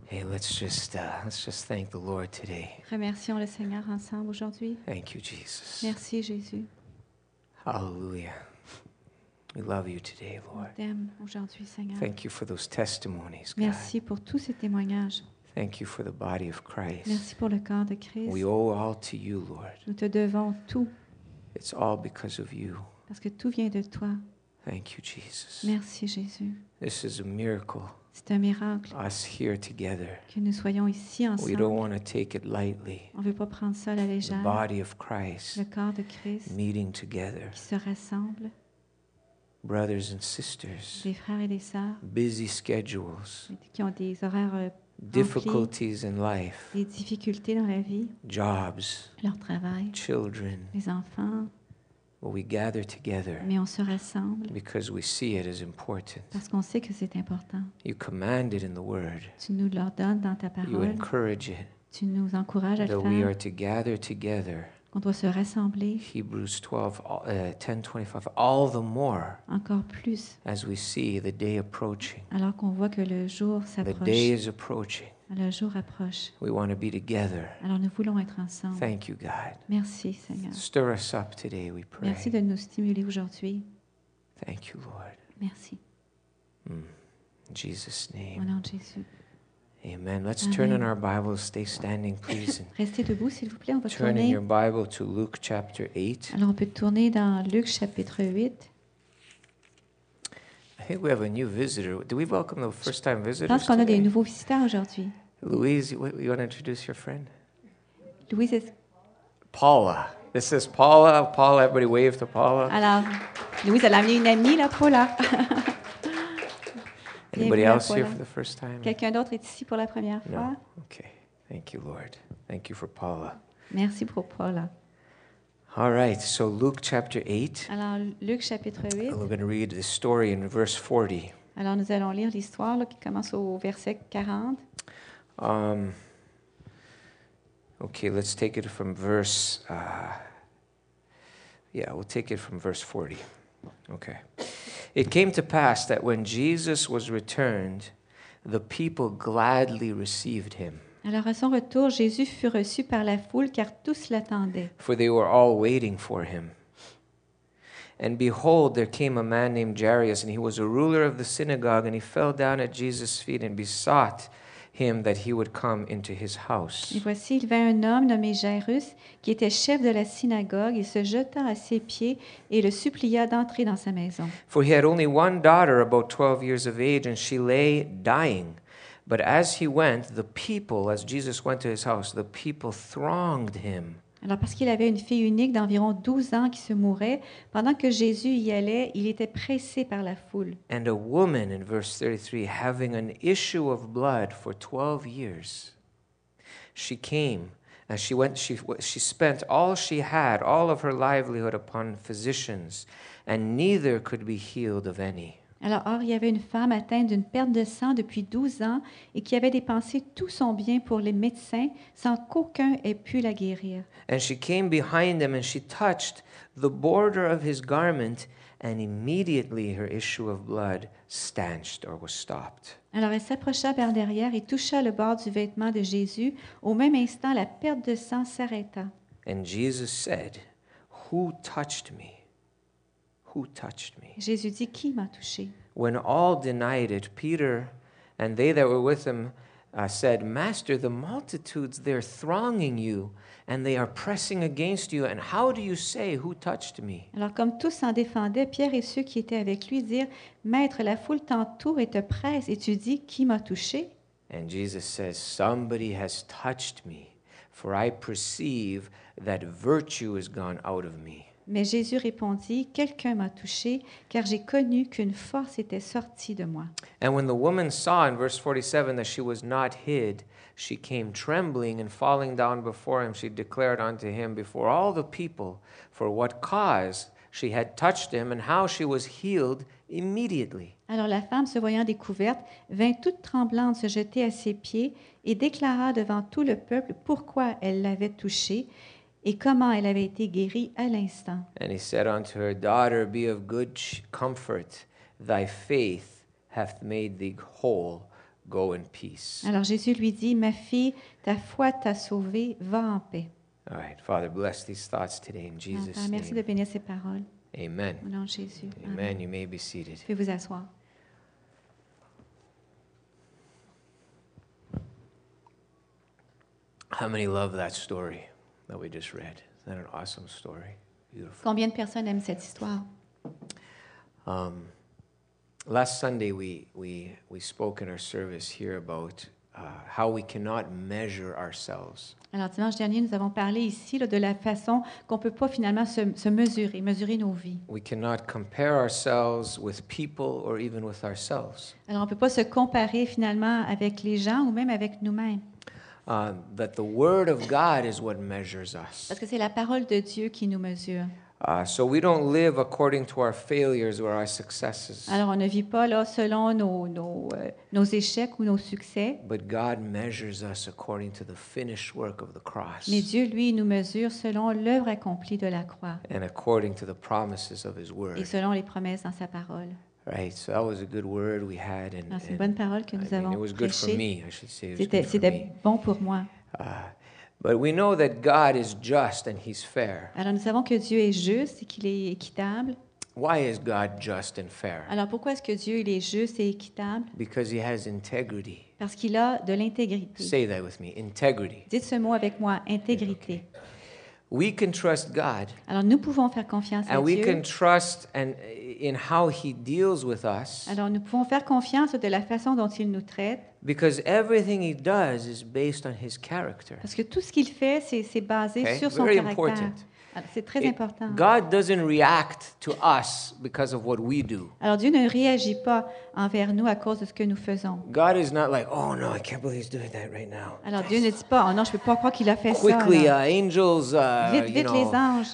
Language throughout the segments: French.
Hey, let's just thank the Lord today. Remercions le Seigneur ensemble aujourd'hui. Thank you, Jesus. Merci Jésus. Hallelujah. We love you today, On Lord. t'aime aujourd'hui, Seigneur. Thank you for those testimonies, God. Merci pour tous ces témoignages. Thank you for the body of Christ. Merci pour le corps de Christ. We owe all to you, Lord. Nous te devons tout It's all because of you. parce que tout vient de toi. Thank you, Jesus. Merci Jésus. This is a miracle, C'est un miracle us here together. que nous soyons ici We don't ensemble. want to take it lightly. On ne veut pas prendre ça à la The légère. body of Christ Le corps de Christ meeting together. qui se rassemble, Brothers and sisters, des frères et des sœurs busy schedules, qui ont des horaires remplis, difficulties in life, des difficultés dans la vie, jobs, leur travail, children. les enfants, But we gather together mais on se rassemble because we see it as important. parce qu'on sait que c'est important. You command it in the Word. Tu nous l'ordonnes dans ta You parole. encourage it Tu nous encourages à le that we are faire. to gather together. Qu'on doit se rassembler Hebrews 10:25. All the more encore plus as we see the day approaching. alors qu'on voit que le jour The day s'approche. is approaching. Le jour approche. We want to be together. Alors nous voulons être ensemble. Thank you, God. Merci Seigneur. Stir us up today, we pray. Merci de nous stimuler aujourd'hui. Thank you, Lord. Merci. In Jesus' Au name. nom de Jésus. Amen. Let's Amen. turn in our Bibles. Stay standing, please. And Restez debout s'il vous plaît. On va turn in tourner. your Bible to Luke chapter 8. Alors on peut tourner dans Luc chapitre 8. I think we have a new visitor. Do we welcome the first-time Je visitors pense qu'on a des today? nouveaux visiteurs aujourd'hui. Louise, you want to introduce your friend? Louise, Paula. This is Paula. Paula, everybody wave to Paula. alors, Louise, elle a amené une amie là, Paula. Anybody bienvenue à else here Paula. for the first time? Quelqu'un d'autre est ici pour la première fois? No. Okay. Thank you, Lord. Thank you for Paula. Merci pour Paula. All right. So Luke chapter 8. Alors, Luc chapitre 8. We're going to read the story in verse 40. Alors, nous allons lire l'histoire là, qui commence au verset 40. Okay, let's take it from verse. We'll take it from verse 40. Okay. It came to pass that when Jesus was returned, the people gladly received him, Alors, à son retour, Jésus fut reçu par la foule, car tous l'attendaient. for they were all waiting for him. And behold, there came a man named Jairus, and he was a ruler of the synagogue, and he fell down at Jesus' feet and besought him that he would come into his house. Et voici, il vint un homme nommé Jairus, qui était chef de la synagogue. Il se jeta à ses pieds et le supplia d'entrer dans sa maison. For he had only one daughter, about 12 years of age, and she lay dying. But as he went, the people, as Jesus went to his house, the people thronged him. Alors, parce qu'il avait une fille unique d'environ 12 ans qui se mourait, pendant que Jésus y allait, il était pressé par la foule. And a woman, in verse 33, having an issue of blood for 12 years, she came, and she spent all she had, all of her livelihood, upon physicians, and neither could be healed of any. Alors, or, il y avait une femme atteinte d'une perte de sang depuis 12 ans et qui avait dépensé tout son bien pour les médecins sans qu'aucun ait pu la guérir. And she came behind him, and she touched the border of his garment, and immediately her issue of blood stanched or was stopped. Alors, elle s'approcha par derrière et toucha le bord du vêtement de Jésus. Au même instant, la perte de sang s'arrêta. And Jesus said, "Who touched me? Who touched me?" Jésus dit, qui m'a touché? When all denied it, Peter and they that were with him said, "Master, the multitudes, they're thronging you, and they are pressing against you. And how do you say, 'Who touched me?'" Alors, comme tous s'en défendaient, Pierre et ceux qui étaient avec lui dirent, Maître, la foule t'entoure et te presse, et tu dis, qui m'a touché? And Jesus says, "Somebody has touched me, for I perceive that virtue is gone out of me." Mais Jésus répondit, Quelqu'un m'a touché, car j'ai connu qu'une force était sortie de moi. And when the woman saw in verse 47 that she was not hid, she came trembling, and falling down before him, she declared unto him before all the people for what cause she had touched him, and how she was healed immediately. Alors la femme, se voyant découverte, vint toute tremblante se jeter à ses pieds et déclara devant tout le peuple pourquoi elle l'avait touché et comment elle avait été guérie à l'instant. And he said unto her, "Daughter, be of good comfort. Thy faith hath made thee whole. Go in peace. Alors Jésus lui dit, ma fille, ta foi t'a sauvée, va en paix. All right, Father, bless these thoughts today in Alors, Jesus' Père, merci de name. bénir ces paroles. Amen. Au nom de Jésus. Amen. You may be seated. Vous pouvez vous asseoir. How many love that story that we just read? Isn't that an awesome story? Beautiful. Combien de personnes aiment cette histoire? Last Sunday, we spoke in our service here about how we cannot measure ourselves. Alors, dimanche dernier, nous avons parlé ici là, de la façon qu'on ne peut pas finalement se mesurer nos vies. We cannot compare ourselves with people or even with ourselves. Alors, on ne peut pas se comparer finalement avec les gens ou même avec nous-mêmes. That the Word of God is what measures us. Parce que c'est la parole de Dieu qui nous mesure. So we don't live according to our failures or our successes. Alors, on ne vit pas là selon nos échecs ou nos succès, But God measures us according to the finished work of the cross mais Dieu, lui, nous mesure selon l'œuvre accomplie de la croix and according to the promises of His et Word. selon les promesses dans sa parole. Right, so that was a good word we had, and, Alors, c'est une bonne parole que I nous mean, avons it was good for prêchée. me. I should say it was good for C'était me. bon pour moi. But we know that God is just and He's fair. Alors, nous savons que Dieu est juste et qu'il est équitable. Why is God just and fair? Alors, pourquoi est-ce que Dieu il est juste et équitable? Because He has integrity. Parce qu'il a de l'intégrité. Say that with me, integrity. Dites ce mot avec moi, intégrité. We can trust God, Alors, nous pouvons faire confiance à and we Dieu. can trust in how He deals with us, Alors, nous pouvons faire confiance de la façon dont il nous traite, because everything He does is based on His character. parce que tout ce qu'il fait, c'est basé Okay? sur son Very caractère. important. Alors, c'est très It- important. God doesn't react to us because of what we do. Alors, Dieu ne réagit pas envers nous à cause de ce que nous faisons. God is not like, oh no, I can't believe He's doing that right now. Alors, Dieu ne dit pas, oh non, je ne peux pas croire qu'il a fait Quickly, ça. là. angels, Vite, vite, les anges.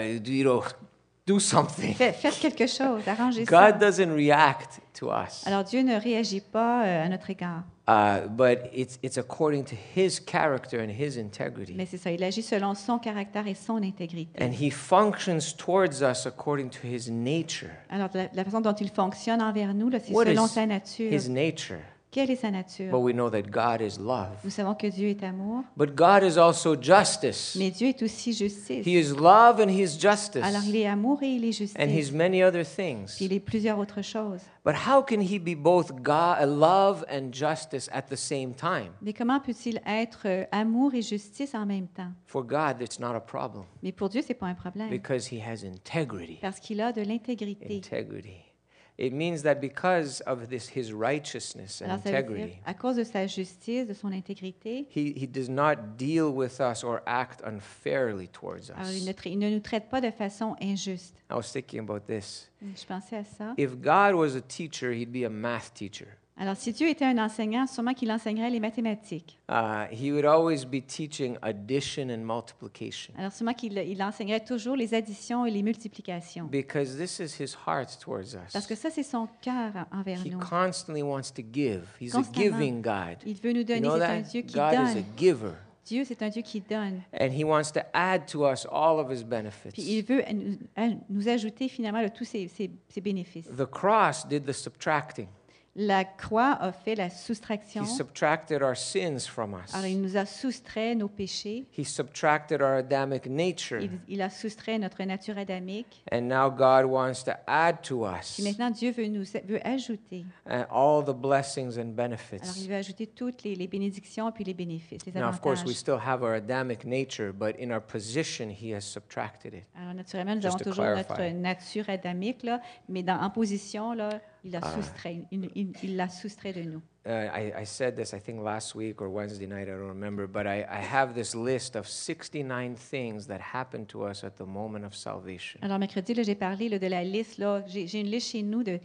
Do something. Faites quelque chose, arrangez God ça. doesn't react to us, Alors, Dieu ne réagit pas à notre égard. but it's according to His character and His integrity. Mais c'est ça, il agit selon son caractère et son intégrité. And He functions towards us according to His nature. Alors, la façon dont il fonctionne envers nous, là, c'est What selon is sa nature. His nature? Quelle est sa nature? But we know that God is love. Nous savons que Dieu est amour, But God is also justice. mais Dieu est aussi justice. He is love and He is justice. Alors, il est amour et il est And He's justice. many other Puis things. il est plusieurs autres choses. But how can He be both God, love and justice at the same time? Mais comment peut-il être amour et justice en même temps? For God, it's not a problem Mais pour Dieu, c'est pas un problème, because He has integrity. parce qu'il a de l'intégrité. Integrity. It means that because of His righteousness and Alors, ça veut dire, integrity, à cause de sa justice, de son intégrité, He does not deal with us or act unfairly towards alors us. il ne nous traite pas de façon injuste. I was thinking about this. Je pensais à ça. If God was a teacher, He'd be a math teacher. Alors, si Dieu était un enseignant, sûrement qu'il enseignerait les mathématiques. He would always be teaching addition and multiplication Alors, sûrement qu'il enseignerait toujours les additions et les multiplications. because this is His heart towards Parce que us. ça, c'est son cœur envers He nous. constantly wants to give. He's a Constamment. giving God. Il veut nous You donner. know C'est un that? Dieu qui God is a donne. giver. Dieu, c'est un Dieu qui donne. And He wants to add to us all of His Puis benefits. il veut nous ajouter finalement là, tous ses bénéfices. The cross did the subtracting. La croix a fait la He soustraction. subtracted our sins from us. Alors, il nous a soustrait nos péchés. He subtracted our Adamic nature. Il a soustrait notre nature adamique. And now God wants to add to us Puis maintenant, Dieu veut ajouter. all the blessings and Alors, il benefits. veut ajouter toutes les bénédictions puis les bénéfices, les Now, of course, we avantages. still have our Adamic nature, but in our position, He has subtracted it. Alors, naturellement, nous Just avons to toujours clarify. notre nature adamique, là, mais en position, là, il a soustrait. Il l'a soustrait de nous. I said this, I think, last week or Wednesday night, I don't remember, but I have this list of 69 things that happen to us at the moment of salvation. Alors, mercredi, là, j'ai parlé là, de la liste. Là. J'ai une liste chez nous des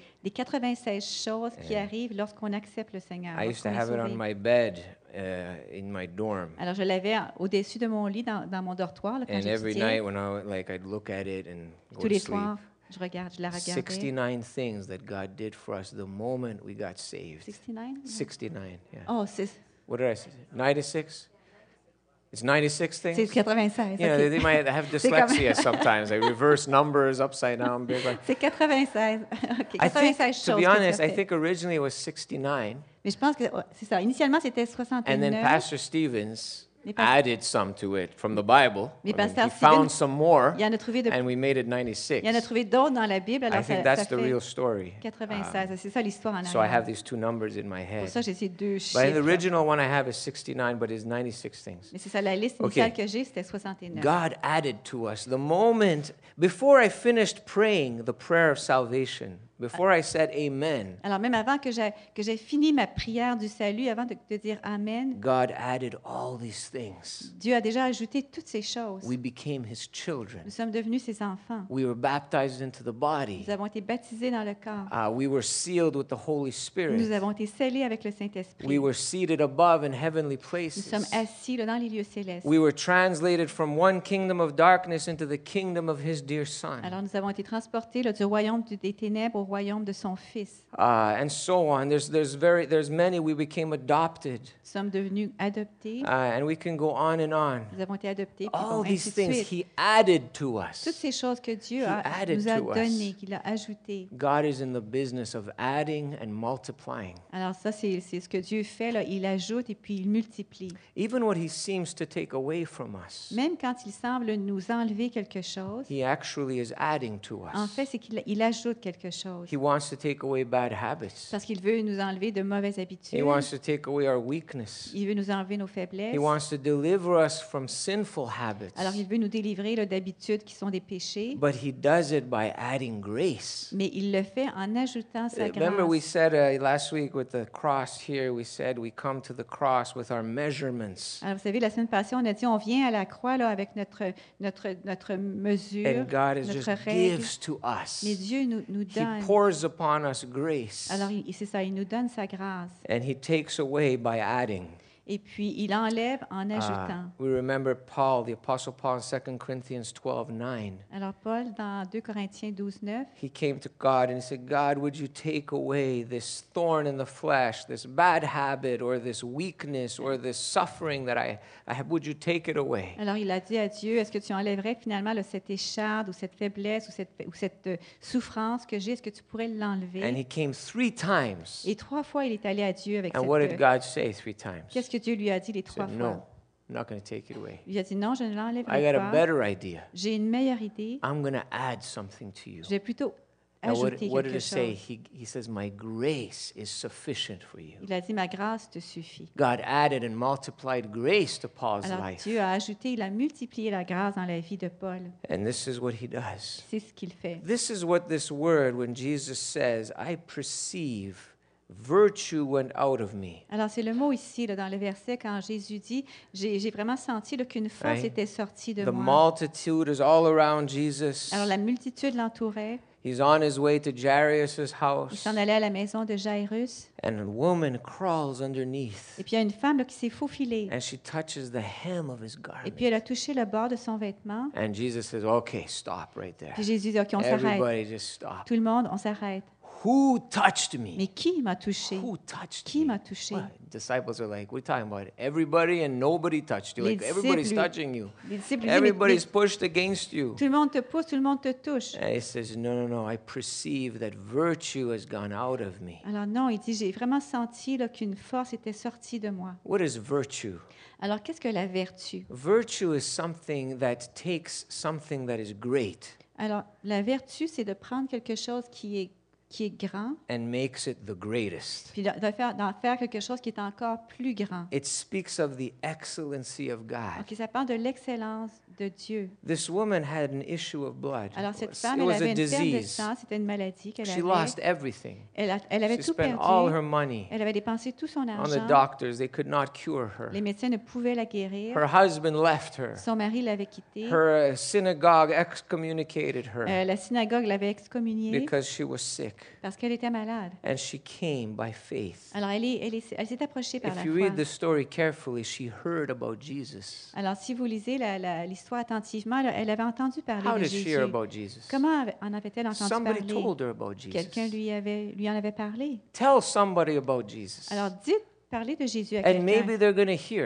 96 choses qui arrivent lorsqu'on accepte le Seigneur. I used to lorsqu'on est have it on sauvé. my bed in my dorm. Alors, je l'avais au-dessus de mon lit dans mon dortoir là, quand And every j'étudiais. night when I'd look at it and go Tous to les sleep. soirs, je la regardais. 69 things that God did for us the moment we got saved. 69? 69, yeah. Oh, c'est... What did I say? 96? It's 96 C'est things? 96. You know, they OK. might have C'est comme- dyslexia sometimes. They reverse numbers upside down. Big like. C'est 96. OK, I think, 96 to choses be que tu honest, as I fait. think originally it was 69. Mais je pense que c'est ça. Initialement, c'était And then 69. Pastor Stevens Mais pas- added some to it from the Bible. Mais I mean, Pasteur he found Stevens, some more, Il y en a trouvé, and we made it 96. il y en a trouvé d'autres dans la Bible. I Alors, think ça that's the fait real story. 96. C'est ça l'histoire en So I have arrière. these two numbers in my Pour head. ça, j'ai ces deux But chiffres. in the original one I have is 69, but it's 96 things. Mais c'est ça, la liste OK. initiale que j'ai, c'était 69. God added to us the moment before I finished praying the prayer of salvation, before I said amen, Alors, même avant que j'ai fini ma prière du salut, avant de dire Amen, God added all these things. Dieu a déjà ajouté toutes ces choses. We became his children. Nous sommes devenus ses enfants. We were baptized into the body. Nous avons été baptisés dans le corps. We were sealed with the Holy Nous Spirit. avons été scellés avec le We Saint-Esprit. were seated above in heavenly Nous sommes places. assis là, dans les lieux célestes. We were translated from one kingdom of darkness into the kingdom of his dear Son. Alors, nous avons été transportés là, du royaume des ténèbres au royaume de son Fils. And so on. There's many. We became adopted. Nous sommes devenus adoptés. And we can go on and on. Nous avons été adoptés. Puis All bon, these ainsi de things suite. he added to Toutes us. ces choses que Dieu He added nous a to us. données, qu'il a ajoutées. God is in the business of adding and multiplying. Alors ça, c'est ce que Dieu fait. Là. Il ajoute et puis il multiplie. Even what he seems to take away from us, Même quand il semble nous enlever quelque chose, he actually is adding to en us. fait, c'est qu'il ajoute quelque chose. He wants to take away bad habits. Parce qu'il veut nous enlever de mauvaises He habitudes. wants to take away our weakness. Il veut nous enlever nos faiblesses. He wants to deliver us from sinful habits. Alors, il veut nous délivrer là, d'habitudes qui sont des péchés. But he does it by adding grace. Mais il le fait en ajoutant sa Remember, we grâce. said last week with the cross here, we said we come to the cross with our measurements. Alors, vous savez, la semaine passée, on a dit, on vient à la croix là, avec notre mesure, And God is notre just règle. gives to us. Mais Dieu nous He donne. pours upon us grace. Alors, c'est ça, il nous donne sa grâce. And he takes away by adding. Et puis, il enlève en ajoutant. We remember Paul, the Apostle Paul in 2 Corinthians 12:9. Alors, Paul, dans 2 Corinthiens 12, 9, He came to God and he said, God, would you take away this thorn in the flesh, this bad habit, or this weakness, or this suffering that I have? Would you take it away? alors il a dit à Dieu, est-ce que tu enlèverais finalement là, cette écharde ou cette faiblesse ou cette souffrance que j'ai, est-ce que tu pourrais And l'enlever? he came 3 times. Et 3 fois, il est allé à Dieu avec And what did God say 3 times? Qu'est-ce que Dieu lui a dit les He 3 said, fois? no, I'm not going to take it away. Il a dit non, je ne I l'enlèverai got a pas. better idea. J'ai une meilleure idée. I'm going to add something to you. Je vais plutôt Now, ajouter what did quelque it say? chose. He says, my grace is sufficient for you. Il a dit, ma grâce te suffit. God added and multiplied grace to Paul's Alors life. Dieu a ajouté, il a multiplié la grâce dans la vie de Paul. And this is what he does. C'est ce qu'il fait. This is what this word, when Jesus says, I perceive virtue went out of me. Alors, c'est le mot ici, là, dans le verset, quand Jésus dit, j'ai vraiment senti là, qu'une force Right. était sortie de The moi. multitude is all around Jesus. Alors, la multitude l'entourait. He's on his way to Jairus' Il house, s'en allait à la maison de Jairus. and a woman crawls underneath, Et puis, il y a une femme là, qui s'est faufilée. and she touches the hem of his Et puis, garment. elle a touché le bord de son vêtement. And Jesus says, okay, stop right there. Puis Jésus dit, OK, on s'arrête. Everybody just stop. Tout le monde, on s'arrête. Who touched me? Mais qui m'a touché? Who touched Qui me? m'a touché? What? Disciples are like, what are you talking about? Everybody and nobody touched you. Les Like, everybody's disciples- touching you. Les disciples lui disent, Everybody's pushed against you. tout le monde te pousse, tout le monde te touche. And he says, no, I perceive that virtue has gone out of me. Alors non, il dit, j'ai vraiment senti là, qu'une force était sortie de moi. What is virtue? Alors, qu'est-ce que la vertu? Virtue is something that takes something that is great Alors, la vertu, c'est de prendre quelque chose qui est grand, and makes it the greatest. puis d'en faire quelque chose qui est encore plus grand. It speaks of the excellency of God. OK, ça parle de l'excellence de Dieu. This woman had an issue of blood. Alors, cette It femme, elle was avait a une perte de disease. sang, c'était une maladie qu'elle She avait. lost everything. Elle avait She tout spent all her perdu. money Elle avait dépensé tout son on the argent. doctors. They could not cure her. Les médecins ne pouvaient la guérir. Her husband left her. Son mari l'avait quittée. Her synagogue excommunicated her La synagogue l'avait excommuniée because she was sick. parce qu'elle était malade. And she came by faith. Alors, elle s'est approchée par If la you foi. read the story carefully, she heard about Jesus. Alors, si vous lisez l'histoire attentivement, là, elle avait entendu parler How de did she Jésus. hear about Jesus? Comment en avait-elle entendu Somebody parler? told her about Jesus. Quelqu'un lui en avait parlé. Tell somebody about Jesus. Alors, parlez de Jésus à And maybe quelqu'un. they're going to hear.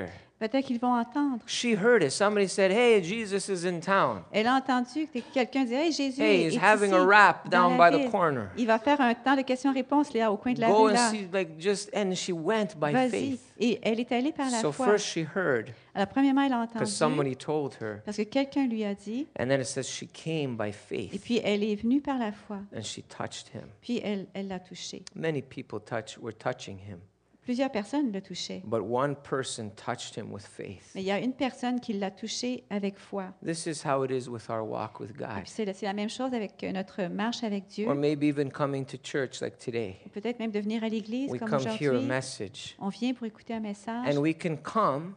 Peut-être qu'ils vont entendre. She heard it. Somebody said, "Hey, Jesus is in town. Elle a entendu que quelqu'un dit, hey, Jésus Hey, est he's ici, having a rap dans down la by the ville. corner. Il va faire un temps de questions-réponses là, au coin de la Go rue. and Là. see." And she went by Vas-y. faith. Et elle est allée par la So foi. first she heard Alors, premièrement, elle a because entendu somebody told her, parce que quelqu'un lui a dit. and then it says she came by Et faith puis, elle est venue par la foi. and she touched him. Puis, elle l'a touché. Many people were touching him, Plusieurs personnes le touchaient. but one person touched him with faith. Mais il y a une personne qui l'a touché avec foi. This is how it is with our walk with Et God, puis, c'est la même chose avec notre marche avec Dieu. or maybe even coming to church like today. Ou peut-être même de venir à l'église We comme come hear a aujourd'hui. message, On vient pour écouter un message. and we can come,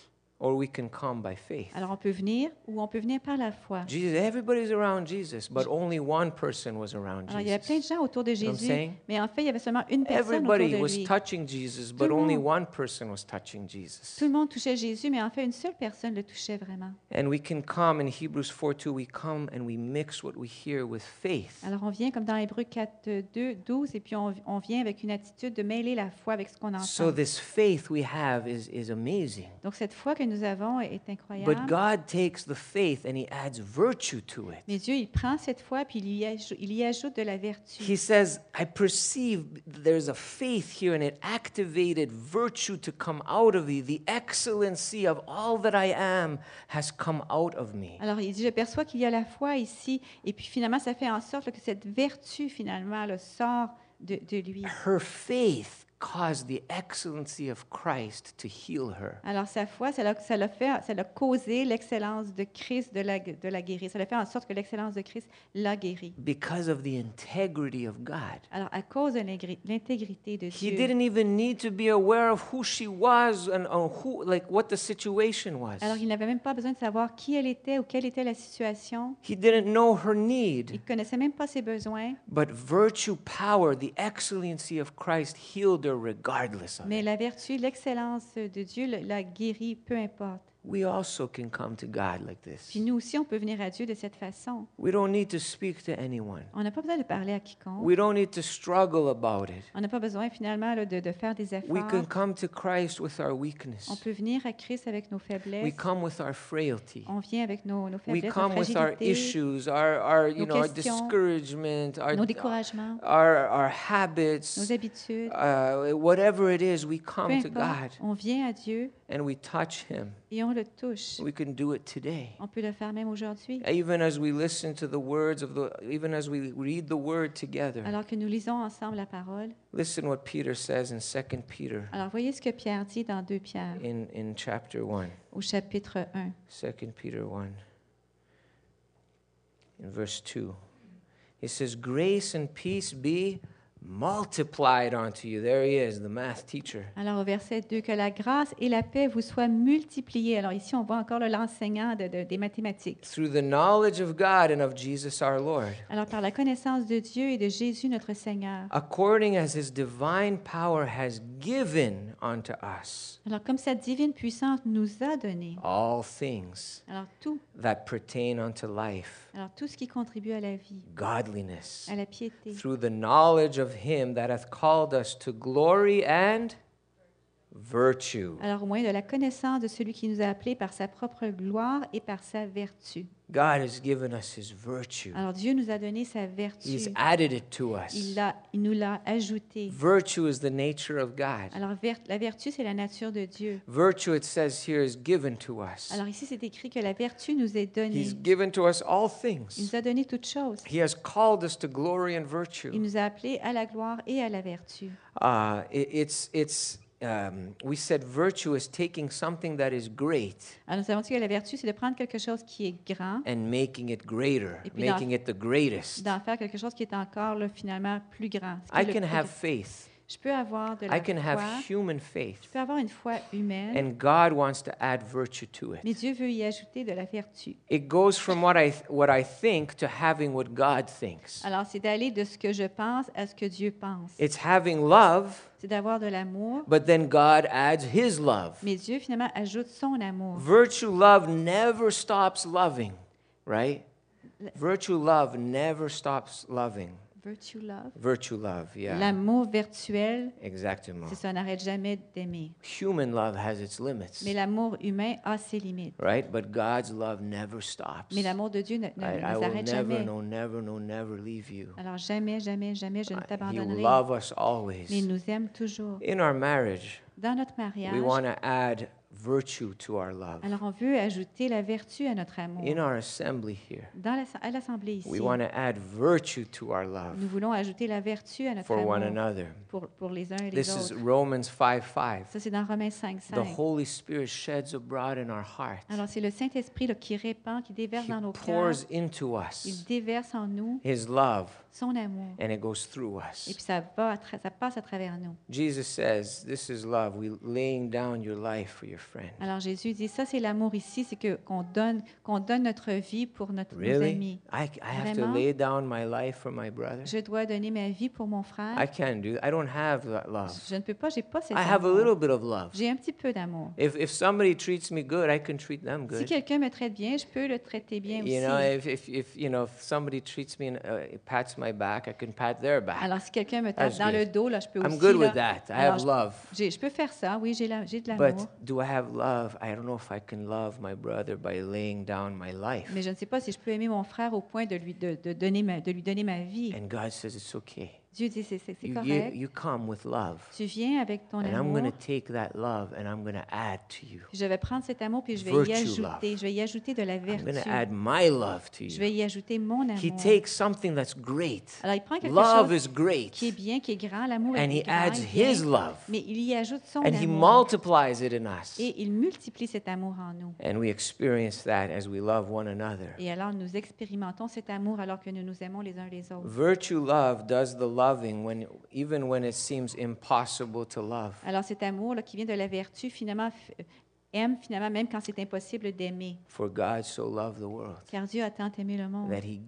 or we can come by faith. Alors, on peut venir ou on peut venir par la foi. Jesus, everybody's around Jesus, but only one person was around Alors, il y avait plein de Jesus. gens autour de know what I'm Jésus, saying? mais en fait, il y avait seulement une personne autour Everybody de was lui. touching Jesus, Tout but le only monde. one person was touching Jesus. Tout le monde touchait Jésus, mais en fait, une seule personne le touchait vraiment. And we can come in Hebrews 4:2, we come and we mix what we hear with faith. Alors, on vient comme dans Hébreux 4, 12, et puis on vient avec une attitude de mêler la foi avec ce qu'on entend. So this faith we have is amazing. Donc, cette foi que nous avons est But incroyable. God takes the faith and he adds virtue to it. Mais Dieu, il prend cette foi puis il y ajoute de la vertu. He says, I perceive there's a faith here and it activated virtue to come out of me. The excellency of all that I am has come out of me. Alors, il dit, je perçois qu'il y a la foi ici, et puis finalement, ça fait en sorte là, que cette vertu, finalement, là, sort de lui. Her faith caused the excellency of Christ to heal her. Alors, sa foi, ça l'a causé l'excellence de Christ de la guérir. Ça l'a fait en sorte que l'excellence de Christ l'a guéri. Because of the integrity of God. Alors, à cause de l'intégrité de He Dieu. didn't even need to be aware of who she was and who, like what the situation was. Alors, il n'avait même pas besoin de savoir qui elle était ou quelle était la situation. He didn't know her Il need, ne connaissait même pas ses besoins. but virtue, power, the excellency of Christ healed her regardless of Mais it. la vertu, l'excellence de Dieu l'a guéri, peu importe. We also can come to God like this. Puis nous aussi, on peut venir à Dieu de cette façon. We don't need to speak to anyone. On n'a pas besoin de parler à quiconque. We don't need to struggle about it. On n'a pas besoin finalement là, de faire des We can efforts. come to Christ with our On weakness. peut venir à Christ avec nos We faiblesses. come with our frailty. On vient avec nos We faiblesses, nos come with our fragilités, issues, our nos our questions, discouragement, nos découragements, our nos habits, habitudes. whatever it is, we Peu come to God importe, on vient à Dieu and we touch Him. et on le touche. We can do it today. On peut le faire même aujourd'hui. Even as we listen to the words of even as we read the Word together. Alors que nous lisons ensemble la parole. Listen what Peter says in 2 Peter Alors voyez ce que Pierre dit dans 2 Pierre in chapter 1. au chapitre 1. 2 Peter 1 in verse 2. He says, "Grace and peace be multiplied unto you." There he is, the math teacher. Alors au verset 2, que la grâce et la paix vous soient multipliées. Alors ici, on voit encore l'enseignant des mathématiques. Through the knowledge of God and of Jesus our Lord, Alors par la connaissance de Dieu et de Jésus notre Seigneur. according as his divine power has given unto us Alors comme sa divine puissance nous a donné. all things Alors tout. that pertain unto life, Alors tout ce qui contribue à la vie, godliness, à la piété. through the knowledge of him that hath called us to glory and virtue. Alors au moyen de la connaissance de celui qui nous a appelés par sa propre gloire et par sa vertu. God has given us his virtue. Alors Dieu nous a donné sa vertu. He's added it to us. Il nous l'a ajouté. Virtue is the nature of God. Alors la vertu, c'est la nature de Dieu. Virtue, it says here, is given to us. Alors ici, c'est écrit que la vertu nous est donnée. He's given to us all Il things. nous a donné toutes choses. He has called us to glory and Il virtue. nous a appelés à la gloire et à la vertu. We said virtue is taking something that is great Alors nous avons dit que la vertu, c'est de prendre quelque chose qui est grand, and making it greater, Et puis making it the greatest. d'en faire quelque chose qui est encore là, finalement plus grand. Ce qui est I le can plus have grand. faith. Je peux avoir de la I can have foi. human faith. Je peux avoir une foi humaine. And God wants to add virtue to Mais it. Dieu veut y ajouter de la vertu. It goes from what I think to having what God thinks. Alors, c'est d'aller de ce que je pense à ce que Dieu pense. It's having love, C'est d'avoir de l'amour, but then God adds his love. mais Dieu, finalement, ajoute son amour. Virtue love never stops loving, right? Virtue love never stops loving. Virtue love. Virtue love, yeah. L'amour virtuel, Exactement. c'est ça, on n'arrête jamais d'aimer. Human love has its limits, Mais l'amour humain a ses limites. right? But God's love never stops. Mais l'amour de Dieu ne Right? I nous will arrête never, jamais. no, never, no, never leave you. Alors jamais, jamais, jamais, je ne He t'abandonnerai. love us Mais il always. nous aime toujours. In our marriage, Dans notre we mariage, want to add virtue to our love. alors on veut ajouter la vertu à notre amour. In our assembly here, À l'Assemblée ici, we want to add virtue to our love nous voulons ajouter la vertu à notre for one amour another. pour les uns et les This is autres. Romans 5:5. Ça, c'est dans Romains 5, The 5. Holy Spirit sheds abroad in our hearts. Alors, c'est le Saint-Esprit là, qui répand, qui déverse He dans nos cœurs. pours into Il us déverse en nous His love, son amour. and it goes through Et us. puis, ça passe à travers nous. Jesus says, this is love, we laying down your life for your friend. Alors, Jésus dit, ça, c'est l'amour ici, c'est qu'on donne notre vie pour nos Really? amis. I have to Vraiment? lay down my life for my brother? Je dois donner ma vie pour mon frère. I can't do that. I don't have that love. Je ne peux pas, j'ai pas cet I have a amour. little bit of love. J'ai un petit peu d'amour. If somebody treats me good, I can treat them Si good. quelqu'un me traite bien, je peux le traiter bien aussi. You know, if somebody treats me and pats my back, I can pat their back. Alors, si quelqu'un me tape That's dans good. le dos, là, je peux I'm aussi... good là, with that. I alors, have love. je peux faire ça, oui, j'ai de l'amour. But do I have love? I don't know if I can love my brother by laying down my life. Mais je ne sais pas si je peux aimer mon frère au point de lui donner ma vie. And God says it's okay. Dieu dit, c'est You, correct. you come with love. Tu viens avec ton And I'm going amour. to take that love and I'm going to add to you. Je vais prendre cet amour puis je vais Virtue y ajouter. love. Je vais y ajouter de la I'm going vertu. to add my love to Je you. vais y ajouter mon amour. He takes something that's great. Alors, il prend quelque Love chose is great. qui est bien, qui est grand. L'amour And est he grand, adds est bien, his love. mais il y ajoute son And he amour. multiplies it in us. Et il multiplie cet amour en nous. And we experience that as we love one another. Et alors, nous expérimentons cet amour alors que nous nous aimons les uns les autres. Virtue love does the loving even when it seems impossible to love. Alors, cet amour là, qui vient de la vertu, finalement, aime finalement même quand c'est impossible d'aimer. For God so loved the world Car Dieu a tant aimé le monde that he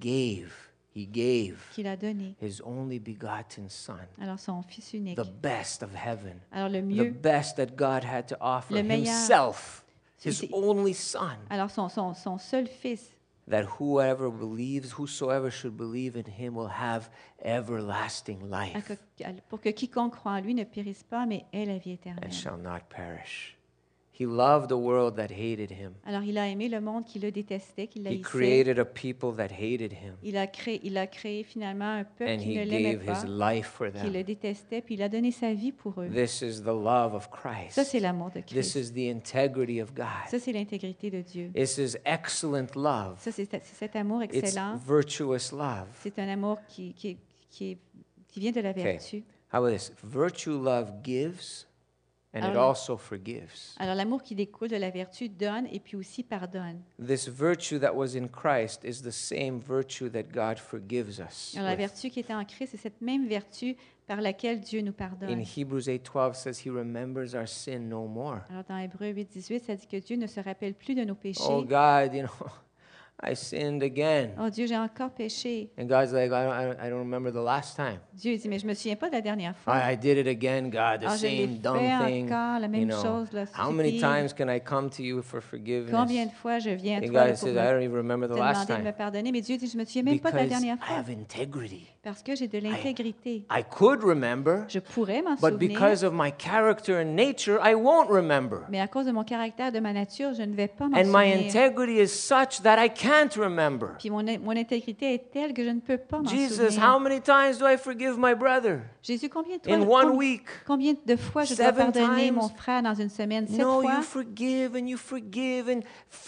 gave qu'il a donné. his only begotten Son, Alors, son Fils unique. the best of heaven, Alors, le the mieux. best that God had to offer, Le meilleur. himself, his C'est- only Son, Alors, son seul Fils. that whosoever should believe in him will have everlasting life Pour que quiconque croit en lui ne périsse pas, mais ait la vie and éternelle. shall not perish. He loved the world that hated him. Alors, il a aimé le monde qui le détestait, qui He l'haïssait. created a people that hated him, Il a créé finalement un peuple and qui ne he l'aimait gave pas, his life for qui le them. détestait, puis il a donné sa vie pour eux. This is the love of Ça, Christ. c'est l'amour de This Christ. is the integrity of God. Ça, c'est l'intégrité de Dieu. This is excellent love. Ça, c'est cet amour It's excellent. virtuous love. C'est un amour qui vient de la Okay. vertu. How about this? Virtue love gives, and it Alors- also forgives. Alors, l'amour qui découle de la vertu donne et puis aussi pardonne. This virtue that was in Christ is the same virtue that God forgives us. Alors, la with. vertu qui était en Christ, c'est cette même vertu par laquelle Dieu nous In pardonne. Hebrews 8:12 says he remembers our sin no more. Alors, dans Hébreux 8, 18, ça dit que Dieu ne se rappelle plus de nos péchés. Oh God, I sinned again. Oh Dieu, j'ai encore péché. And God's like, I don't remember the last time. Dieu dit, mais je me souviens pas de la dernière fois. I did it again, God, the Ah, je l'ai same dumb fait thing. encore, la You même know, chose, là, how many stupide. times can I come to you for forgiveness? Combien de fois je viens à And toi God pour says, me- I don't even remember te the last demander de me time. pardonner? Mais Dieu dit, je me souviens même pas de la Because I dernière fois. have integrity. Parce que j'ai de l'intégrité. I could remember, Je pourrais m'en but souvenir, because of my character and nature, I won't remember. mais à cause de mon caractère, de ma nature, je ne vais pas m'en And my souvenir. integrity is such that I can't remember. Puis mon intégrité est telle que je ne peux pas m'en Jesus, souvenir. how many times do I forgive my brother? Jésus, combien In one week? combien de fois je dois 7 pardonner times? mon frère dans une semaine? 7 No, fois? you forgive and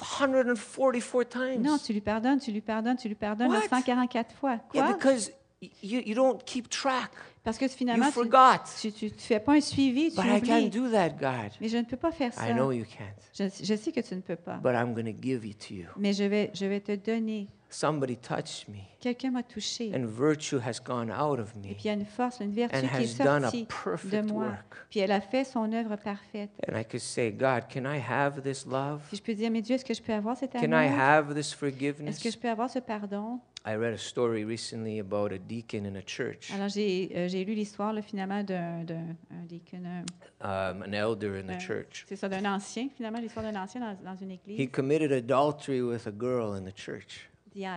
144 times. Non, tu lui pardonnes, tu lui pardonnes, tu lui pardonnes What? 144 fois. Yeah, Quoi? because you don't keep track. Parce que finalement, You forgot. tu fais pas un suivi, tu But I can't oublies. do that, God. Mais je ne peux pas faire ça. I know you can't. Je sais que tu ne peux pas. But I'm going to give it to you. Mais je vais te donner. Somebody touched me, Quelqu'un m'a touché. and virtue has gone out of Et me puis il y a une force, une vertu and qui est has done a sortie de perfect moi. work. Puis elle a fait son œuvre parfaite. And I could say, God, can I have this love? Puis je peux dire, mais Dieu, est-ce que je peux avoir cet Can I amour? have this Est-ce forgiveness? que je peux avoir ce pardon? I read a story recently about a deacon in a church, Alors j'ai lu l'histoire là, finalement d'un deacon, an elder in the church. c'est ça, d'un ancien, finalement, l'histoire d'un ancien dans une He église, committed adultery with a girl in the church. diacre.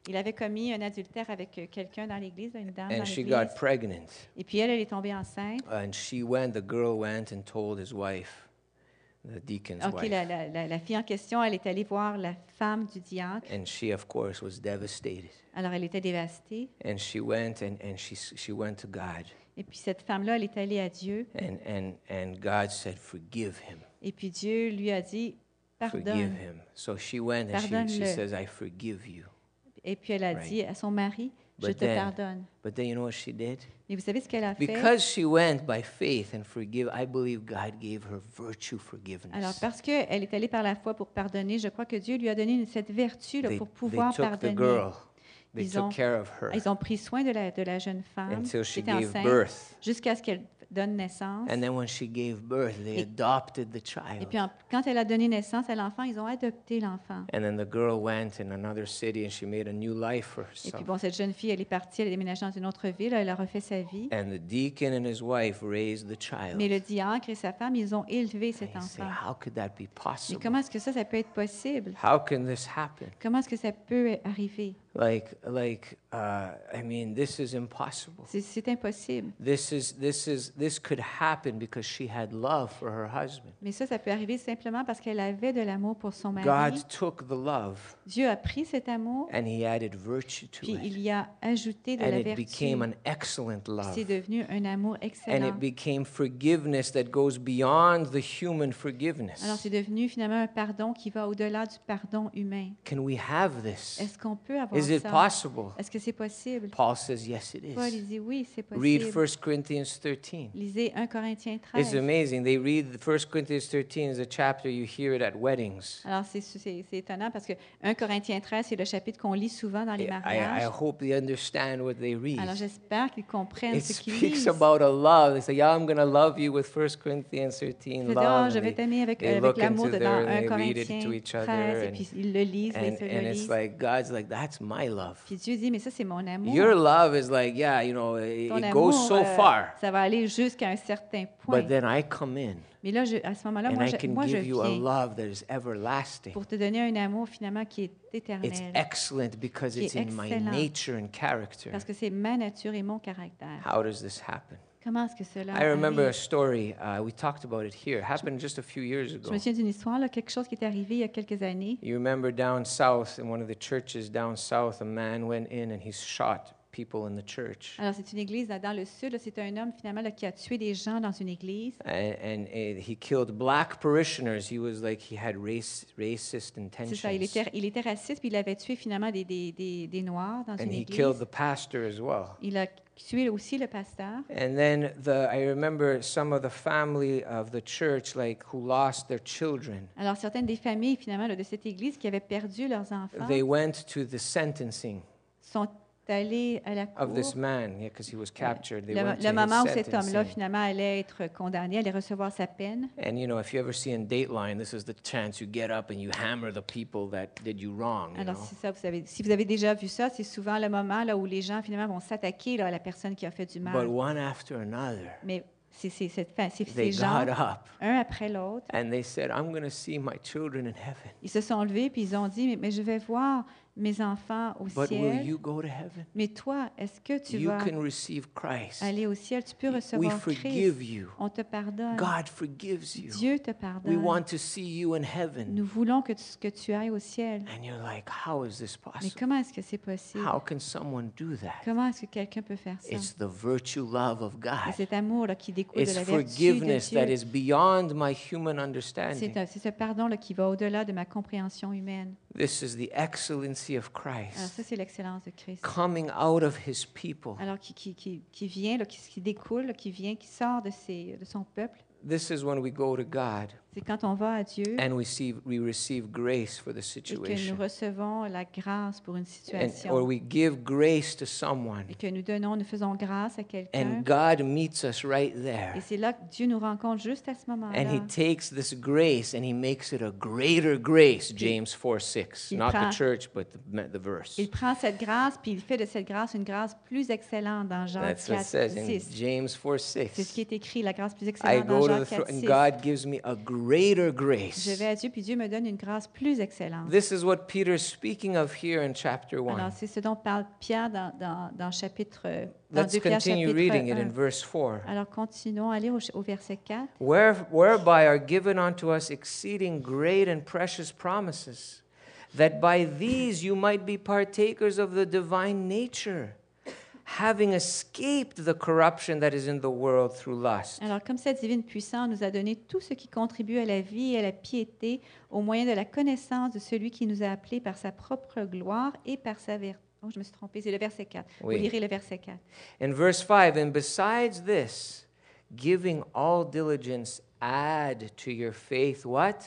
Il avait commis un adultère avec quelqu'un dans l'église, une dame dans and she l'église. got pregnant. Et puis elle est tombée enceinte. And the girl went and told his wife, the deacon's OK, wife. la fille en question, elle est allée voir la femme du diacre. And she, of course, was devastated. Alors elle était dévastée. And she went and she went to God. Et puis cette femme-là, elle est allée à Dieu. And God said, forgive him. Et puis Dieu lui a dit, Forgive pardonne. him. So she went and she Pardonne-le. says, I forgive you. Et puis elle a Right. dit à son mari, je But te then- pardonne. But then you know what she did? Et vous savez ce qu'elle a fait? Because she went by faith and forgive, I believe God gave her virtue Alors, forgiveness. parce qu'elle est allée par la foi pour pardonner, je crois que Dieu lui a donné cette vertu là, They, pour they pouvoir took the pardonner. girl. They Ils ont- took care of her Ils ont pris soin de la jeune femme until qui she était gave enceinte birth. jusqu'à ce qu'elle donne naissance. And then when she gave birth, they Et- adopted the Et child. puis, quand elle a donné naissance à l'enfant, ils ont adopté l'enfant. And then the girl went in another city and she made a new life for Et puis, herself. bon, cette jeune fille, elle est partie, elle est déménagée dans une autre ville, elle a refait sa vie. And the deacon and his wife raised the child. Mais le diacre et sa femme, ils ont élevé And cet you say, enfant. how could that be Mais possible? comment est-ce que ça peut être possible? How can this happen? Comment est-ce que ça peut arriver? I mean, this is impossible. C'est impossible. This could happen because she had love for her husband. Mais ça peut arriver simplement parce qu'elle avait de l'amour pour son mari. God took the love Dieu a pris cet amour, and he added virtue to puis it. il y a ajouté de And la it vertu. became an excellent love. C'est devenu un amour And excellent. it became forgiveness that goes beyond the human Alors, forgiveness. c'est devenu finalement un pardon qui va au-delà du pardon humain. Can we have this? Est-ce qu'on peut avoir Is it ça? possible? Est-ce que c'est possible? Paul says, yes, it Paul, is. il dit oui, c'est Read possible. 1 Corinthians 13. Lisez 1 Corinthiens It's 13. amazing. They read 1 Corinthians 13 is a chapter you hear it at weddings. Alors, c'est étonnant parce que 1 Corinthiens 13, c'est le chapitre qu'on lit souvent dans les I mariages. hope they understand what they read. Alors, j'espère qu'ils comprennent It ce qu'ils speaks lisent. about a love. They say, yeah, I'm going to love you with 1 Corinthians 13 Je veux dire, love. je And vais t'aimer avec they avec look l'amour into de dans there 1 and they read it Corinthiens to each other. 13, et puis ils le lisent, ils se le And it's lisent. like, God's like, that's my love. Puis Dieu dit, mais ça, c'est mon amour. Your love is like, yeah, you know, Ton it amour, goes so far. ça va aller jusqu'à un certain point. But then I come in Mais là, à ce moment-là, and moi, I can je give you a viens love that is everlasting. pour te donner un amour finalement qui est It's éternel. excellent because Qui it's est in my excellent. nature and character. Parce que c'est ma nature et mon caractère. How does this happen? Comment est-ce que cela I remember a arrive? story, we talked about it here. It happened just a few years Je ago. me souviens d'une histoire, là, quelque chose qui est arrivé il y a quelques années. You remember down south, in one of the churches down south, a man went in and he shot people in the church. Alors, c'est une église dans le sud. Là, c'est un homme finalement là, qui a tué des gens dans une église. And he killed black parishioners. He was like, he had racist C'est ça, intentions. il était raciste, puis il avait tué finalement des Noirs dans And une he église. killed the pastor as well. Il a tué aussi le pasteur. And then I remember some of the family of the church, like, who lost their children. Alors, certaines des familles finalement là, de cette église qui avaient perdu leurs enfants They went to the sentencing sont allés à la of this cour. man, yeah, because he was captured. They went Le to moment où his cet homme-là sentencing. finalement allait être condamné, allait recevoir sa peine. And you know, if you ever see in Dateline, this is the chance you get up and you hammer the people that did you wrong. You Alors, know? c'est ça, si vous avez déjà vu ça, c'est souvent le moment là, où les gens finalement vont s'attaquer là, à la personne qui a fait du But mal. one after another, Mais c'est they ces gens, got up un après l'autre, and they said, "I'm going to see my children in heaven." ils se sont levés puis ils ont dit, mais je vais voir mes enfants au But will ciel. you go to heaven? Mais toi, est-ce que tu You vas can receive Christ. aller au ciel? Tu peux We recevoir forgive Christ. you. On te pardonne. God forgives you. Dieu te We pardonne. want to see you in heaven. Nous voulons que tu ailles au ciel. And you're like, how is this Mais possible? comment est-ce que c'est possible? How can someone do that? Comment est-ce que quelqu'un peut faire ça? It's the virtue love of Et God. cet amour-là qui découle It's de la vertu de forgiveness that Dieu. is beyond my human understanding. C'est ce pardon-là qui va au-delà de ma compréhension humaine. This is the excellency of Alors Christ ça, c'est l'excellence de Christ. coming out of his people. Alors qui vient, là, qui découle, là, qui vient, qui sort de son peuple. This is when we go to God C'est quand on va à Dieu and we receive grace for the et que situation. nous recevons la grâce pour une Or situation. we give grace to someone Et que nous faisons grâce à quelqu'un. and God meets us right Et there. c'est là que Dieu nous rencontre juste à ce And moment-là. he takes this grace and he makes it a greater grace, James 4:6. Il Not prend- the church, but the verse. Il prend cette grâce, puis il fait de cette grâce une grâce plus excellente dans Jean That's what it 4, says in 6. James C'est ce qui 4:6. est écrit, la grâce plus I excellente dans go to Jean the throne 4, and 6. God gives me a greater Je grace. vais à Dieu, puis Dieu me donne une grâce plus excellente. This is what Peter's speaking of here in chapter 1. Alors, c'est ce dont parle Pierre dans chapitre, dans Let's 2 Pierre continue chapitre reading it 1. in verse 4. Alors, continuons à lire au verset 4. Whereby are given unto us exceeding great and precious promises, that by these you might be partakers of the divine nature, having escaped the corruption that is in the world through lust. Alors, comme cette divine puissance nous a donné tout ce qui contribue à la vie et à la piété au moyen de la connaissance de celui qui nous a appelés par sa propre gloire et par sa vertu. Oh, je me suis trompée, c'est le verset 4. Oui. Vous lirez le verset 4. In verse 5, and besides this, giving all diligence, add to your faith what?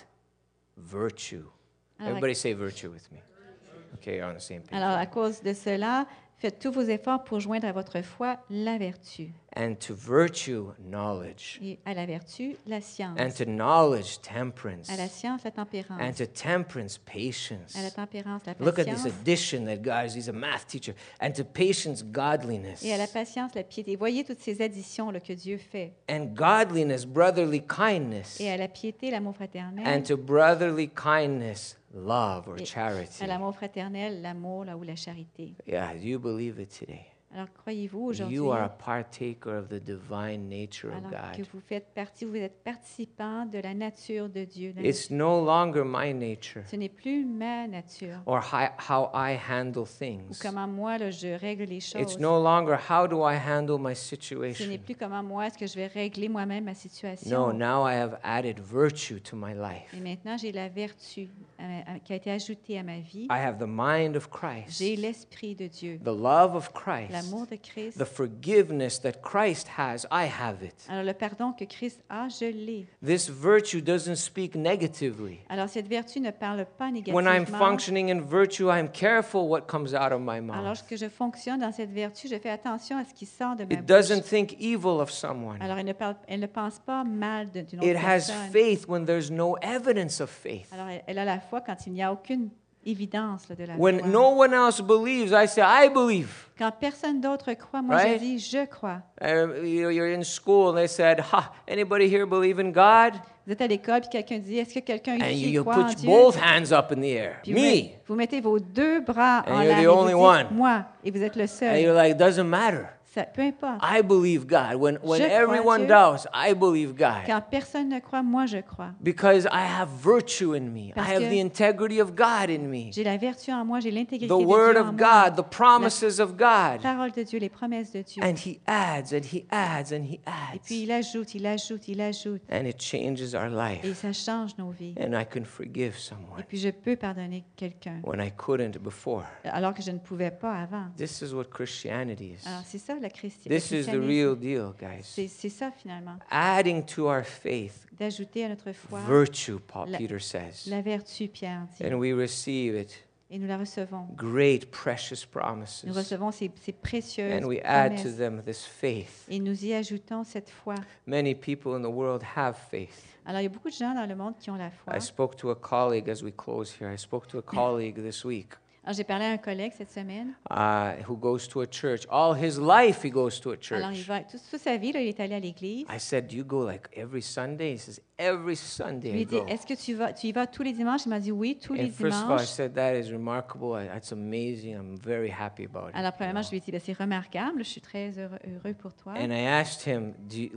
Virtue. Alors, Everybody say virtue with me. Okay, you're on the same page. Alors, à cause de cela, faites tous vos efforts pour joindre à votre foi la vertu. And to virtue, knowledge. Et à la vertu, la science. And to knowledge, temperance. À la science, la tempérance. And to temperance, patience. À la tempérance, la Look at this patience. addition that guys, he's a math teacher. And to patience, godliness. Et à la patience, la piété. Voyez toutes ces additions là, que Dieu fait. And godliness, brotherly kindness. Et à la piété, l'amour fraternel. And to brotherly kindness, love or Et charity. à l'amour fraternel, l'amour là, ou la charité. Yeah, do you believe it today? Alors, croyez-vous aujourd'hui, You are a partaker of the divine nature of alors que God. vous faites partie, vous êtes participant de la nature de Dieu. It's no longer my nature Ce n'est plus ma nature. or how I handle Ou things. comment moi, là, je règle les choses. It's no longer how do I handle my Ce n'est situation. plus comment moi, est-ce que je vais régler moi-même ma situation. No, now I have added virtue to my life. Et maintenant, j'ai la vertu qui a été ajoutée à ma vie. I have the mind of Christ, J'ai l'esprit de Dieu, the love of Christ, l'amour de Christ. the forgiveness that Christ has. I have it. Alors, le pardon que Christ a, je l'ai. This virtue doesn't speak negatively. Alors, cette vertu ne parle pas When I'm négativement. functioning in virtue, I'm careful what comes out of my Alors, mouth. lorsque je fonctionne dans cette vertu, je fais attention à ce qui sort de ma It bouche. doesn't think evil of someone. Alors, elle ne pense pas mal d'une autre It has personne. faith when there's no evidence of faith. Alors, elle a la foi quand il n'y a aucune évidence là, de la When foi. no one else believes, I say, I believe. Quand personne d'autre croit, moi Right? je dis, je crois. You're in school and they said, anybody here believe in God? Vous êtes à l'école, puis quelqu'un dit, est-ce que quelqu'un And ici you croit en put Dieu? both hands up in the air. Puis Me. vous mettez vos deux bras And en you're l'air the et vous only dites, one. moi, et vous êtes le And seul. you're like, doesn't matter. Ça, peu importe. I believe God. When Je crois everyone Dieu. doubts, I believe God. Quand personne ne croit, moi je crois. Because I have virtue in me. I Parce have que the integrity of God in me. J'ai la vertu en moi, j'ai l'intégrité The de word Dieu en of moi. God, the promises of La God. parole de Dieu, les promesses de Dieu. And he adds, and he adds, and he Et puis adds. il ajoute, il ajoute, il ajoute. And it changes our Et life. ça change nos vies. And I can forgive Et someone puis je peux pardonner quelqu'un, when I couldn't before. alors que je ne pouvais pas avant. This is what Christianity is. Alors c'est ça le This is the christianisme. real deal, guys. C'est ça finalement, Adding to our faith d'ajouter à notre foi virtue, La- Peter says. la vertu, Pierre dit. And we receive it. Et nous la recevons. Great, precious Nous promises. recevons ces précieuses And we add to promesses. them this faith. Et nous y ajoutons cette foi. Many people in the world have faith. Alors il y a beaucoup de gens dans le monde qui ont la foi. I spoke to a colleague as we close here. I spoke to a colleague this week Alors j'ai parlé à un collègue cette semaine. who goes to a church. All his life he goes to a Alors il church. va, toute sa vie, là, il est allé à l'église. I said, do you go like every Sunday? He says, every Je Sunday lui I ai dit, go. est-ce que tu y vas tous les dimanches? Il m'a dit oui, tous les And first of all, I dimanches. said, that is remarkable. That's amazing. I'm very happy about it. Alors you premièrement, know. je lui ai dit, ben, c'est remarquable, je suis très heureux pour toi. And I asked him,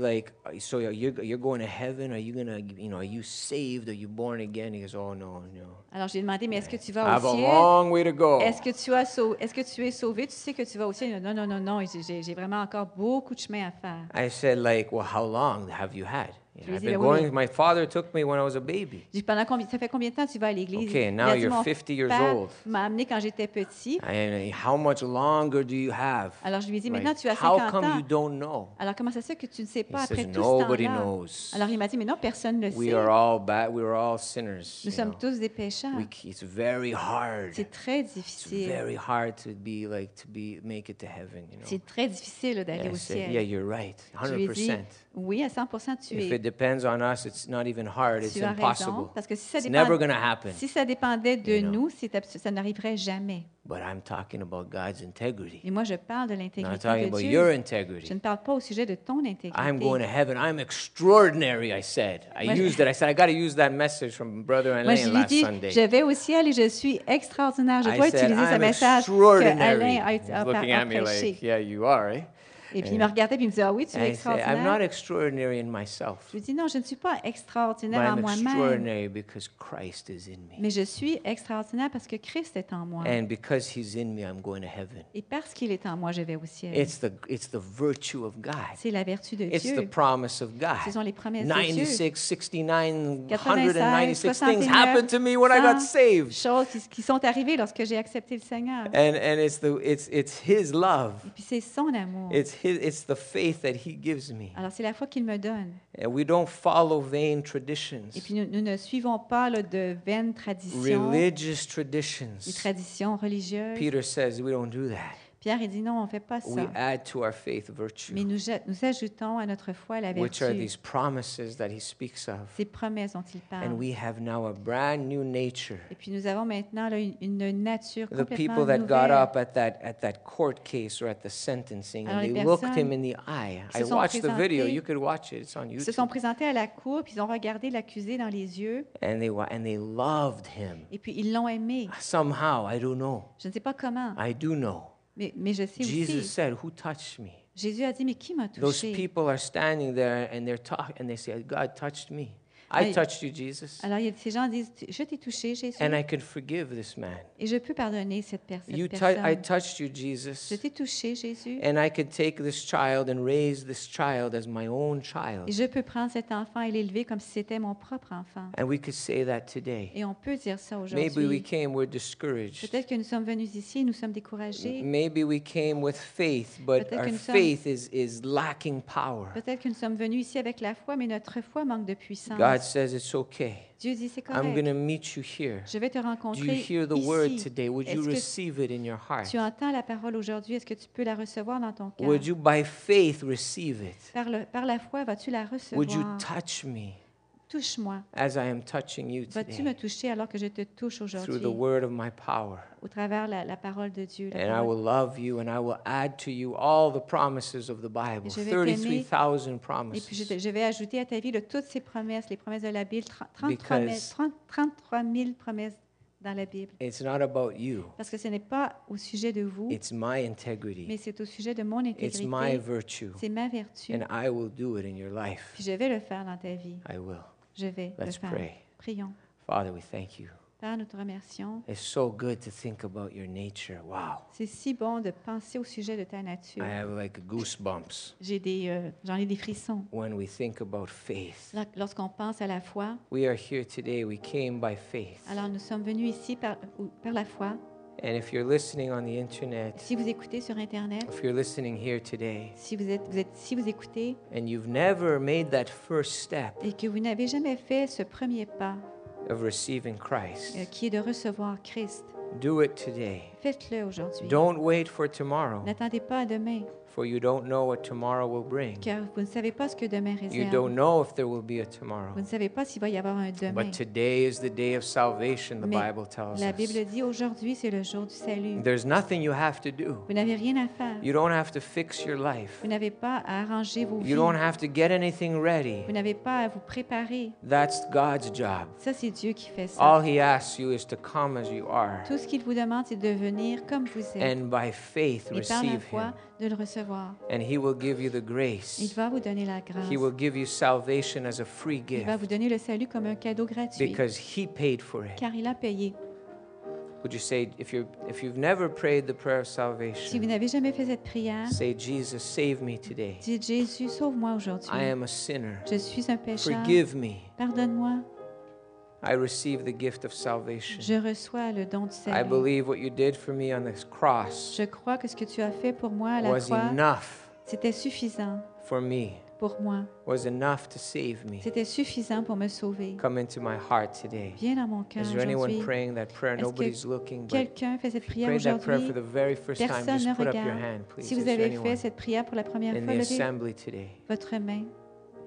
so you're going to heaven? Are you gonna, are you saved? Are you born again? He goes, oh no, no. Alors je lui ai demandé, mais est-ce que tu I vas have au a ciel? long way to go. Est-ce que tu es sauvé? Tu sais que tu vas au ciel? Il a dit, non, non, non, non, j'ai vraiment encore beaucoup de chemin à faire. I said, well, how long have you had? Je lui ai I've dit, been ben oui, going. My father took me when I was a baby. J'ai dit, ça fait combien de temps que tu vas à l'église? Okay, Il now a dit, you're mon 50 years père old. m'a amené quand j'étais petit. And how much longer do you have? Alors je lui ai dit, Like, maintenant tu as how 50 come you ans. don't know? Alors comment ça se fait que tu ne sais He pas après says, tout ce nobody temps-là? knows. Alors il m'a dit, mais non, personne ne le We sait. are all bad. We are all sinners. Nous you sommes know. tous des pécheurs. It's very hard. C'est très It's difficile. very hard to make it to heaven. C'est très difficile là, And d'aller I au said, ciel. yeah, you're right. Je lui ai dit, 100%. Oui, à 100%, If it depends on us, it's not even hard. It's tu as raison. impossible. Parce que si ça, It's never dépend, going to happen. si ça dépendait de You know. nous, ça n'arriverait jamais. But I'm talking about God's integrity. Et moi, je parle de I'm not l'intégrité talking de about Dieu. your Je integrity. ne parle pas au sujet de ton I'm going to intégrité. heaven. I'm extraordinary, I said. I Moi, je- used it. I said, I got to use that message from Brother Moi, je Alain lui last dis, Sunday. je vais au ciel et je suis extraordinaire. Je I dois said, utiliser ce I'm message que extraordinary. Alain He's looking a at me prêché. like, yeah, you are, eh? Et puis il me regardait et il me disait, ah oui, tu es I say, I'm extraordinaire. not extraordinary in myself, Je lui dis, non, je ne suis pas but extraordinaire en I'm moi-même, extraordinary because Christ is in me. mais je suis extraordinaire parce que Christ est en moi. And because he's in me, I'm going to heaven. Et parce qu'il est en moi, je vais au ciel. It's the virtue of God. C'est la vertu de It's the Dieu. promise of Ce God. sont les promesses de Dieu. 96, 69, 96, 196 things 69, happened to me when I got 100 saved. choses qui sont arrivées lorsque j'ai accepté le Seigneur. And it's his love. Et puis c'est son amour. It's the faith that he gives me. Alors c'est la foi qu'il me donne. And we don't follow vain traditions, Et puis nous ne suivons pas là, de vaines traditions, religious des traditions. traditions religieuses. Peter says we don't do that. Pierre il dit non, on ne fait pas We ça. add to our faith virtue, Mais nous ajoutons à notre foi la which are vertu, these promises that he speaks of. ces promesses dont il And parle. we have now a brand new nature. Et puis nous avons maintenant là, une nature The complètement people that got nouvelle. up at that court case or at the sentencing Alors, and les they looked him personnes in the eye. qui I se sont watched the video. présentées- You could watch it. It's on Ils se sont YouTube. présentés à la cour, puis ils ont regardé l'accusé dans les yeux, And they loved him. et puis ils l'ont aimé. Somehow, I don't know. Je ne sais pas comment, I do know. mais je sais Jesus aussi. said, "Who touched me?" Jésus a dit, mais qui m'a Those touché? people are standing there and they're talking and they say, "God touched me. Ah, I touched you, Jesus." Alors ces gens disent, je t'ai touché, Jésus, And I could forgive this man. et je peux pardonner cette personne. I touched you, Jesus. Je t'ai touché, Jésus, And I could take this child and raise this child as my own et child. je peux prendre cet enfant et l'élever comme si c'était mon propre enfant. And we could say that today. Et on peut dire ça Maybe we aujourd'hui. came, we're discouraged. Peut-être que nous sommes venus ici, nous sommes découragés. Maybe we came with faith, but Peut-être our que nous sommes- faith is lacking power. Peut-être que nous sommes venus ici avec la foi, mais notre foi manque de puissance. God says it's okay. Dieu dit, c'est I'm going correct. to meet you here. Je vais te Do you rencontrer hear the word ici. today? Would you Est-ce que receive it in your heart? tu entends la parole aujourd'hui? Est-ce que tu peux la recevoir dans ton cœur? Would you by faith receive it? Par la foi, vas-tu la Would you recevoir? touch me Touche-moi. as I am touching you Vas-tu me today toucher alors que je te touche through aujourd'hui the word of my power? au travers la parole de Dieu? la And I parole- will love you and I will add to you all the promises of the Bible, Je vais t'aimer. 33,000 Et puis promises. je vais ajouter à ta vie toutes ces promesses, les promesses de la Bible, 33 Because- 000 promesses dans la Bible. It's not about you. Parce que ce n'est pas au sujet de vous, It's my integrity. mais c'est au sujet de mon It's my intégrité. virtue. C'est ma vertu. And I will do it in your life. Puis je vais le faire dans ta vie. I will. Je vais le Let's faire. pray. Prions. Father, we thank you. Père, nous te remercions. It's so good to think about your nature. Wow. C'est si bon de penser au sujet de ta nature. I have like goosebumps J'en ai des frissons. when we think about faith. Lorsqu'on pense à la foi, We are here today. We came by faith. alors nous sommes venus ici par la foi. And if you're listening on the internet, Si vous écoutez sur Internet, if you're listening here today, si vous écoutez and you've never made that first step et que vous n'avez jamais fait ce premier pas, of receiving Christ, qui est de recevoir Christ, do it today. faites-le aujourd'hui. Don't wait for tomorrow, N'attendez pas à demain, for you don't know what tomorrow will bring. car vous ne savez pas ce que demain You réserve. don't know if there will be a tomorrow. Vous ne savez pas s'il va y avoir un demain. But today is the day of salvation, the Mais Bible tells la us. Bible dit aujourd'hui, c'est le jour du salut. There's nothing you have to do. Vous n'avez rien à faire. You don't have to fix your life. Vous n'avez pas à arranger vos vies. You don't have to get anything ready. Vous n'avez pas à vous préparer. That's God's job. Ça, c'est Dieu qui fait ça. All He asks you is to come as you are, Tout ce qu'il vous demande, c'est de venir comme vous êtes. and by faith Et par la receive foi, Him. de le recevoir. And He will give you the Il grace. va vous donner la grâce. He will give you salvation as a free Il va gift vous donner le salut comme un cadeau gratuit, because He paid for it. car il a payé. Would you say, if you've never prayed the prayer of Si vous salvation, n'avez jamais fait cette prière, say, Jesus, save me today. dites Jésus, sauve-moi aujourd'hui. I am a sinner. Je suis un pécheur. Forgive me. Pardonne-moi. I receive the gift of salvation. Je reçois le don du I salut. believe what you did for me on this cross Je crois que ce que tu as fait pour moi à la was croix, enough c'était suffisant for me, pour moi. was enough to save me. C'était suffisant pour me sauver. Come into my heart today. Viens dans mon cœur Is there anyone aujourd'hui. praying that prayer? Est-ce que Nobody's looking, but Quelqu'un fait cette if you prière prayed that prayer for aujourd'hui. the very first time, Personne just ne put up your regarde. hand, please. Si Is vous there avez fait anyone cette prière pour la première in fois, the levez assembly today? votre main.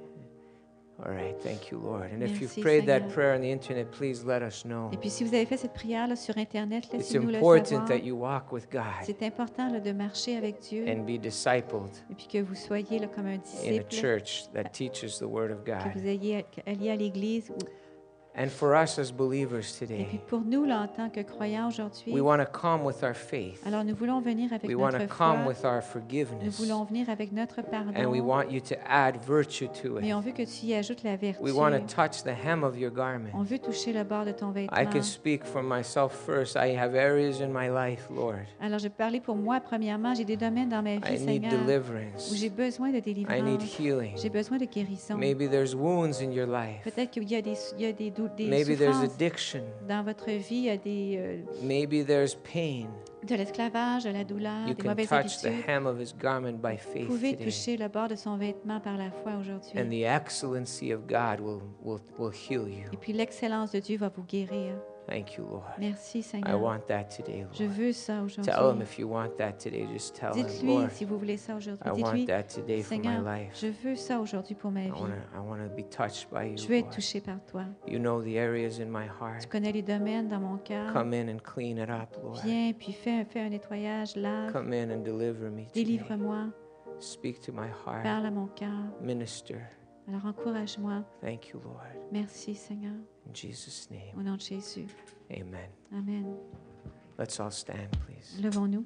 All right, thank you, Lord. And if you've Merci, prayed that Seigneur. prayer on the internet, please let us know. Et puis, si vous avez fait cette prière là, sur Internet, It's laissez-nous le important savoir. that you walk with God C'est important là, de marcher avec Dieu and be discipled et puis que vous soyez là, comme un in a disciple, church that teaches the Word of que God. vous ayez allié à l'Église. And for us as believers Et puis today, pour nous, là, en tant que croyants aujourd'hui, we want to come with our faith. alors nous voulons venir avec We want notre to come foi, with our nous forgiveness. voulons venir avec notre And we pardon, want you to add virtue to mais it. on veut que tu y ajoutes la vertu. We want to touch the hem of your On garment. veut toucher le bord de ton I vêtement. can speak for myself first. I have areas in my life, Lord. Alors je vais parler pour moi premièrement, j'ai des domaines dans ma vie, I need Seigneur, où deliverance. j'ai besoin de I need délivrance, healing. j'ai besoin de guérison. Maybe there's wounds in your life. Peut-être qu'il y a des Maybe there's souffrances addiction. dans votre vie, il y a Maybe there's pain. de l'esclavage, de la douleur, You des can mauvaises touch the habitudes. hem of his garment by Vous faith pouvez today. toucher le bord de son vêtement par la foi aujourd'hui. And the excellency of God will heal you. Et puis l'excellence de Dieu va vous guérir. Thank you, Lord. Merci, I Seigneur. want that today, Je Lord. veux ça Tell him aujourd'hui. if you want that today. Just tell him, Dites-lui Lord, si vous voulez ça aujourd'hui. I want Dites-lui, that today for my Seigneur, life. je veux ça aujourd'hui pour ma I vie. want to be touched by Je you, veux être Lord. touché par toi. You know the areas in my Tu heart. connais les domaines dans mon cœur. Come in and clean it up, Lord. Viens, puis fais un nettoyage, lave, Come in and deliver me today. délivre-moi, Speak to my heart. parle à mon cœur. Minister. Alors encourage-moi. Thank you, Lord. Merci, Seigneur. In Jesus' name, Au nom de Jésus. amen. Amen. Let's all stand, please. Levons-nous.